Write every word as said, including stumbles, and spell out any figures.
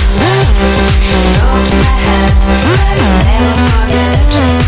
Go to my head, but I'll never forget.